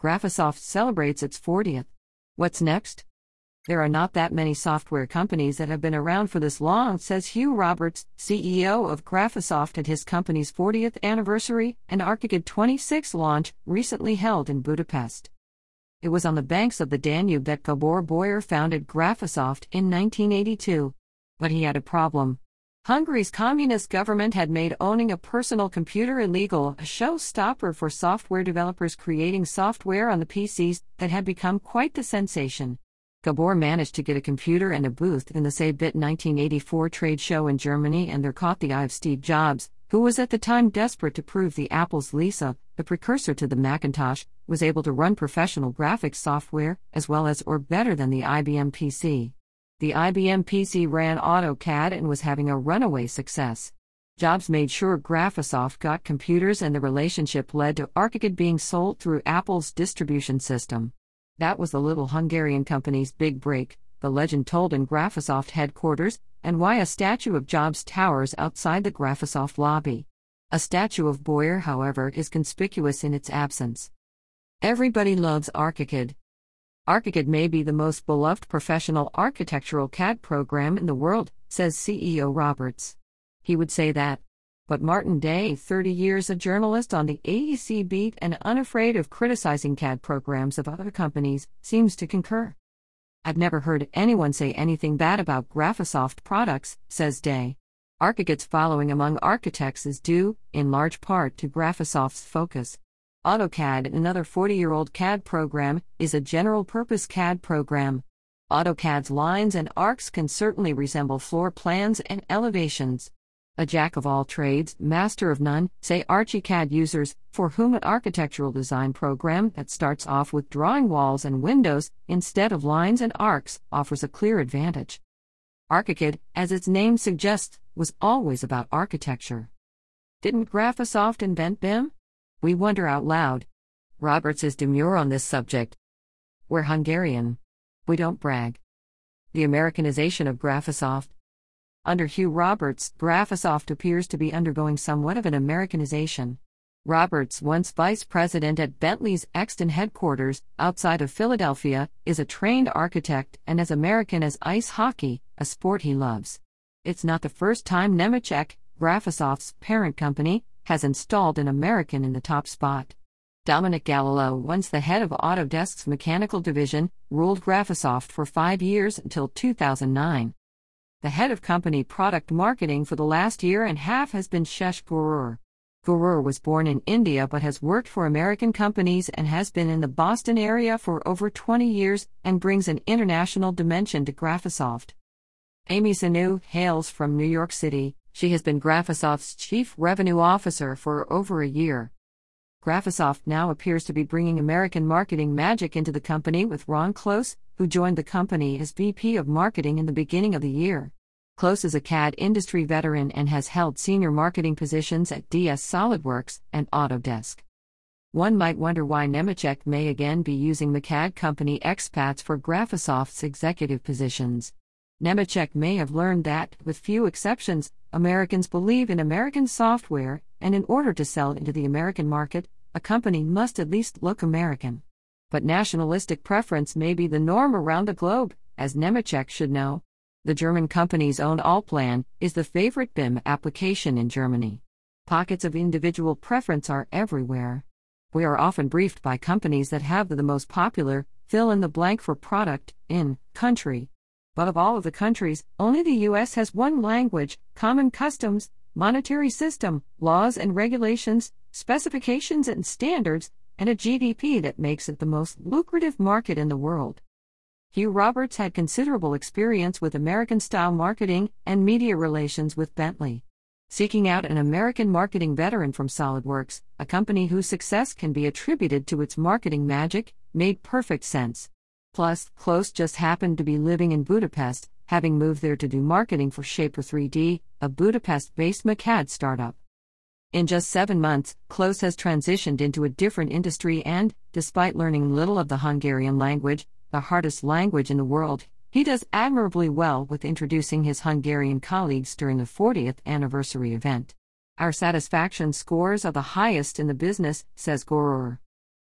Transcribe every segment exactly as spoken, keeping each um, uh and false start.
Graphisoft celebrates its fortieth. What's next? There are not that many software companies that have been around for this long, says Hugh Roberts, C E O of Graphisoft, at his company's fortieth anniversary and Archicad twenty-six launch, recently held in Budapest. It was on the banks of the Danube that Gabor Boyer founded Graphisoft in nineteen eighty-two. But he had a problem. Hungary's communist government had made owning a personal computer illegal, a showstopper for software developers creating software on the P Cs that had become quite the sensation. Gabor managed to get a computer and a booth in the Cebit nineteen eighty-four trade show in Germany, and there caught the eye of Steve Jobs, who was at the time desperate to prove the Apple's Lisa, the precursor to the Macintosh, was able to run professional graphics software, as well as or better than the I B M P C. The I B M P C ran AutoCAD and was having a runaway success. Jobs made sure Graphisoft got computers, and the relationship led to Archicad being sold through Apple's distribution system. That was the little Hungarian company's big break, the legend told in Graphisoft headquarters, and why a statue of Jobs towers outside the Graphisoft lobby. A statue of Boyer, however, is conspicuous in its absence. Everybody loves Archicad. Archicad may be the most beloved professional architectural C A D program in the world, says C E O Roberts. He would say that. But Martin Day, thirty years a journalist on the A E C beat and unafraid of criticizing C A D programs of other companies, seems to concur. I've never heard anyone say anything bad about Graphisoft products, says Day. Archicad's following among architects is due, in large part, to Graphisoft's focus. AutoCAD, another forty-year-old C A D program, is a general-purpose C A D program. AutoCAD's lines and arcs can certainly resemble floor plans and elevations. A jack of all trades, master of none, say Archicad users, for whom an architectural design program that starts off with drawing walls and windows, instead of lines and arcs, offers a clear advantage. Archicad, as its name suggests, was always about architecture. Didn't Graphisoft invent B I M? We wonder out loud. Roberts is demure on this subject. We're Hungarian. We don't brag. The Americanization of Graphisoft. Under Hugh Roberts, Graphisoft appears to be undergoing somewhat of an Americanization. Roberts, once vice president at Bentley's Exton headquarters, outside of Philadelphia, is a trained architect and as American as ice hockey, a sport he loves. It's not the first time Nemetschek, Graphisoft's parent company, has installed an American in the top spot. Dominic Galileo, once the head of Autodesk's mechanical division, ruled Graphisoft for five years until two thousand nine. The head of company product marketing for the last year and a half has been Shesh Gurur. Gurur was born in India but has worked for American companies and has been in the Boston area for over twenty years and brings an international dimension to Graphisoft. Amy Sanu hails from New York City. She has been Graphisoft's chief revenue officer for over a year. Graphisoft now appears to be bringing American marketing magic into the company with Ron Close, who joined the company as V P of marketing in the beginning of the year. Close is a C A D industry veteran and has held senior marketing positions at D S SolidWorks and Autodesk. One might wonder why Nemetschek may again be using the C A D company expats for Graphisoft's executive positions. Nemetschek may have learned that, with few exceptions, Americans believe in American software, and in order to sell into the American market, a company must at least look American. But nationalistic preference may be the norm around the globe, as Nemetschek should know. The German company's own Allplan is the favorite B I M application in Germany. Pockets of individual preference are everywhere. We are often briefed by companies that have the most popular, fill in the blank for product, in, country. But of all of the countries, only the U S has one language, common customs, monetary system, laws and regulations, specifications and standards, and a G D P that makes it the most lucrative market in the world. Hugh Roberts had considerable experience with American-style marketing and media relations with Bentley. Seeking out an American marketing veteran from SolidWorks, a company whose success can be attributed to its marketing magic, made perfect sense. Plus, Close just happened to be living in Budapest, having moved there to do marketing for Shaper three D, a Budapest-based M C A D startup. In just seven months, Close has transitioned into a different industry and, despite learning little of the Hungarian language, the hardest language in the world, he does admirably well with introducing his Hungarian colleagues during the fortieth anniversary event. Our satisfaction scores are the highest in the business, says Gurur.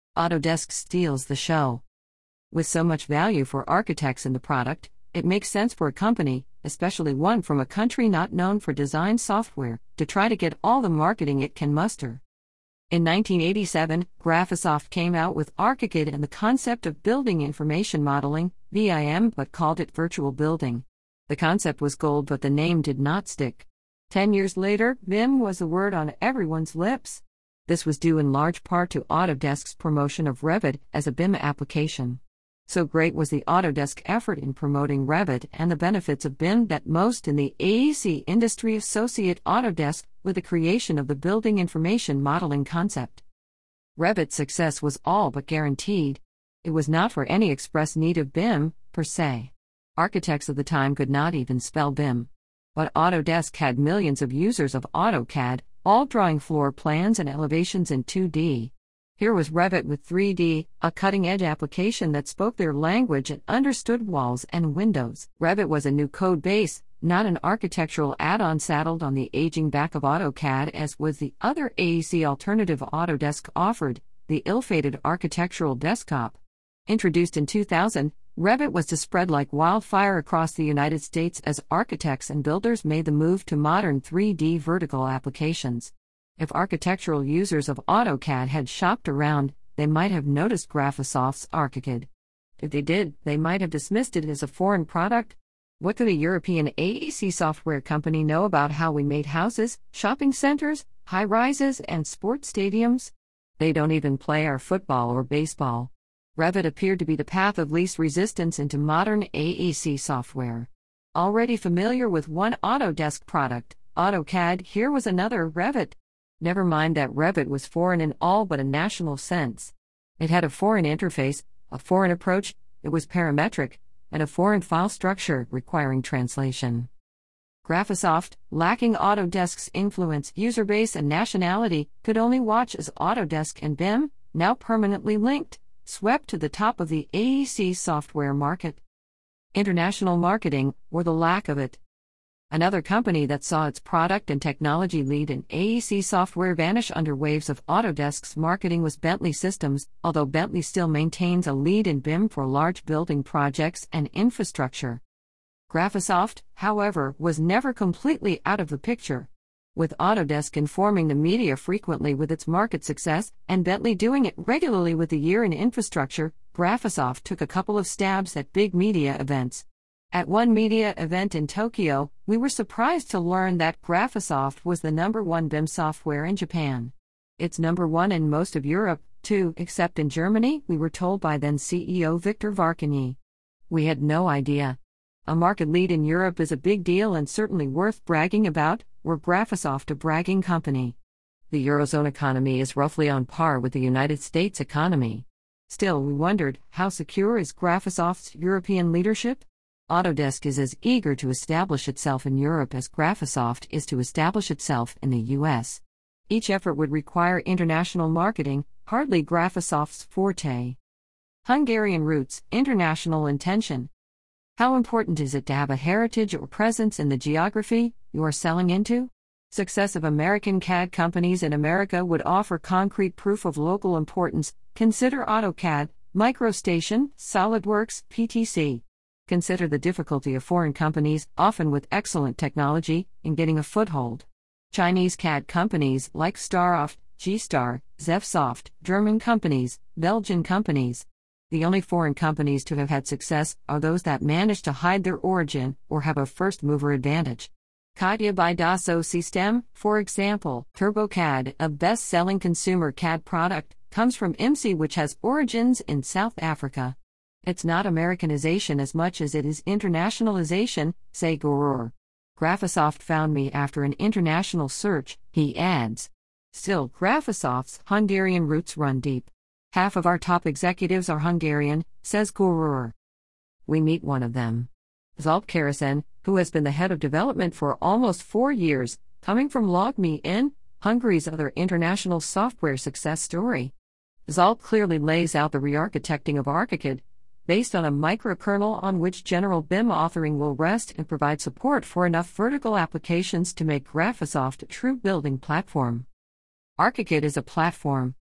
Autodesk steals the show. With so much value for architects in the product, it makes sense for a company, especially one from a country not known for design software, to try to get all the marketing it can muster. In nineteen eighty-seven, Graphisoft came out with ArchiCAD and the concept of building information modeling, V I M, but called it virtual building. The concept was gold, but the name did not stick. Ten years later, V I M was the word on everyone's lips. This was due in large part to Autodesk's promotion of Revit as a B I M application. So great was the Autodesk effort in promoting Revit and the benefits of B I M that most in the A E C industry associate Autodesk with the creation of the building information modeling concept. Revit's success was all but guaranteed. It was not for any express need of B I M, per se. Architects of the time could not even spell B I M. But Autodesk had millions of users of AutoCAD, all drawing floor plans and elevations in two D. Here was Revit with three D, a cutting-edge application that spoke their language and understood walls and windows. Revit was a new code base, not an architectural add-on saddled on the aging back of AutoCAD as was the other A E C alternative Autodesk offered, the ill-fated architectural desktop. Introduced in two thousand, Revit was to spread like wildfire across the United States as architects and builders made the move to modern three D vertical applications. If architectural users of AutoCAD had shopped around, they might have noticed Graphisoft's ArchiCAD. If they did, they might have dismissed it as a foreign product. What could a European A E C software company know about how we made houses, shopping centers, high-rises, and sports stadiums? They don't even play our football or baseball. Revit appeared to be the path of least resistance into modern A E C software. Already familiar with one Autodesk product, AutoCAD, here was another, Revit. Never mind that Revit was foreign in all but a national sense. It had a foreign interface, a foreign approach, it was parametric, and a foreign file structure requiring translation. Graphisoft, lacking Autodesk's influence, user base, and nationality, could only watch as Autodesk and B I M, now permanently linked, swept to the top of the A E C software market. International marketing, or the lack of it. Another company that saw its product and technology lead in A E C software vanish under waves of Autodesk's marketing was Bentley Systems, although Bentley still maintains a lead in B I M for large building projects and infrastructure. Graphisoft, however, was never completely out of the picture. With Autodesk informing the media frequently with its market success, and Bentley doing it regularly with the year in infrastructure, Graphisoft took a couple of stabs at big media events. At one media event in Tokyo, we were surprised to learn that Graphisoft was the number one B I M software in Japan. It's number one in most of Europe, too, except in Germany, we were told by then C E O Victor Varkany. We had no idea. A market lead in Europe is a big deal and certainly worth bragging about. Were Graphisoft a bragging company? The Eurozone economy is roughly on par with the United States economy. Still, we wondered, how secure is Graphisoft's European leadership? Autodesk is as eager to establish itself in Europe as Graphisoft is to establish itself in the U S. Each effort would require international marketing, hardly Graphisoft's forte. Hungarian roots, international intention. How important is it to have a heritage or presence in the geography you are selling into? Success of American C A D companies in America would offer concrete proof of local importance. Consider AutoCAD, MicroStation, SolidWorks, P T C. Consider the difficulty of foreign companies, often with excellent technology, in getting a foothold. Chinese C A D companies like Staroft, G-Star, Zepsoft, German companies, Belgian companies. The only foreign companies to have had success are those that manage to hide their origin or have a first-mover advantage. Katja by Dassault System, for example, TurboCAD, a best-selling consumer C A D product, comes from I M S I, which has origins in South Africa. It's not Americanization as much as it is internationalization, say Gurur. Graphisoft found me after an international search, he adds. Still, Graphisoft's Hungarian roots run deep. Half of our top executives are Hungarian, says Gurur. We meet one of them. Zsolt Keresen, who has been the head of development for almost four years, coming from LogMe in, Hungary's other international software success story. Zsolt clearly lays out the re-architecting of ArchiCAD, based on a microkernel on which general B I M authoring will rest and provide support for enough vertical applications to make Graphisoft a true building platform. ArchiCAD is a platform.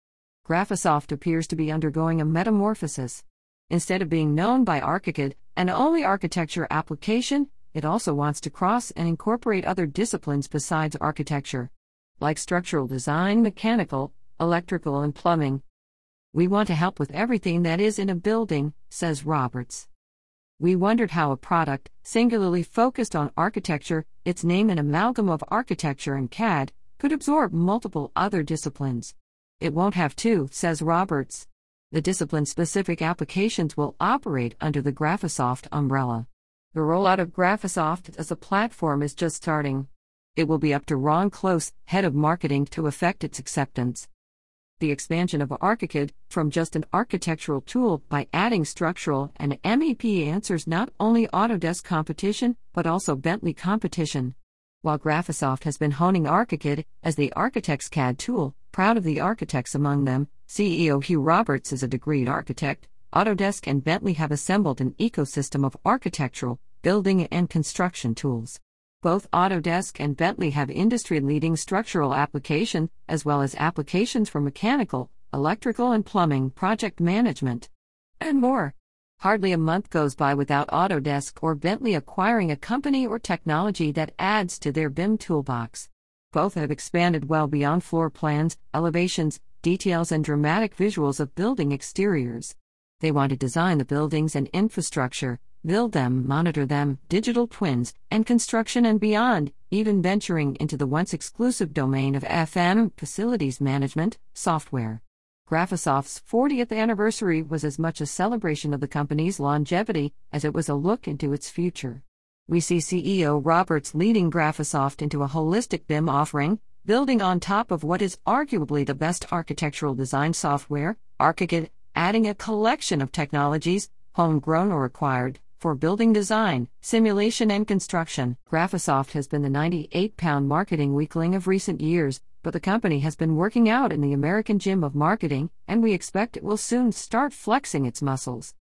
Graphisoft appears to be undergoing a metamorphosis. Instead of being known by Archicad, an only architecture application, it also wants to cross and incorporate other disciplines besides architecture, like structural design, mechanical, electrical, and plumbing. We want to help with everything that is in a building, says Roberts. We wondered how a product, singularly focused on architecture, its name an amalgam of architecture and C A D, could absorb multiple other disciplines. It won't have to, says Roberts. The discipline-specific applications will operate under the Graphisoft umbrella. The rollout of Graphisoft as a platform is just starting. It will be up to Ron Close, head of marketing, to effect its acceptance. The expansion of Archicad from just an architectural tool by adding structural and M E P answers not only Autodesk competition, but also Bentley competition. While Graphisoft has been honing Archicad as the architect's C A D tool, proud of the architects among them, C E O Hugh Roberts is a degreed architect. Autodesk and Bentley have assembled an ecosystem of architectural, building, and construction tools. Both Autodesk and Bentley have industry-leading structural application, as well as applications for mechanical, electrical, and plumbing, project management, and more. Hardly a month goes by without Autodesk or Bentley acquiring a company or technology that adds to their B I M toolbox. Both have expanded well beyond floor plans, elevations, details, and dramatic visuals of building exteriors. They want to design the buildings and infrastructure, build them, monitor them, digital twins, and construction and beyond, even venturing into the once exclusive domain of F M, facilities management, software. Graphisoft's fortieth anniversary was as much a celebration of the company's longevity as it was a look into its future. We see C E O Roberts leading Graphisoft into a holistic B I M offering, building on top of what is arguably the best architectural design software, Archicad, adding a collection of technologies, homegrown or acquired, for building design, simulation, and construction. Graphisoft has been the ninety-eight pound marketing weakling of recent years, but the company has been working out in the American gym of marketing, and we expect it will soon start flexing its muscles.